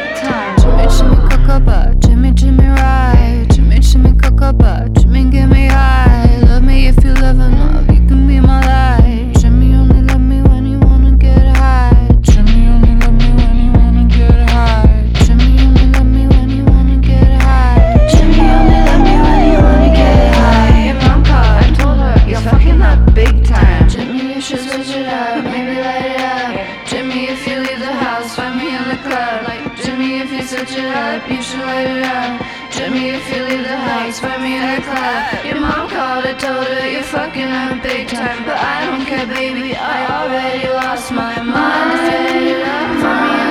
big time. Jimmy, Jimmy, Cocoba, Jimmy, Jimmy, ride. Jimmy, Jimmy, Cocoba, Jimmy, get me high. Love me if you live enough, you can be my life. Jimmy only love me when you wanna get high. Jimmy only love me when you wanna get high. Jimmy only love me when you wanna get high. Jimmy only love me when you wanna get high. Your mom called and told her you're fucking up big time. Jimmy, you should switch it up, maybe light it up. Jimmy, if you leave the house, find me in the club. Like Jimmy, if you switch it up, you should light it up. Jimmy, if you leave the house, find me in the club. Your mom called and told her you're fucking up big time, but I don't care, baby. I already lost my mind. If you light it up, find me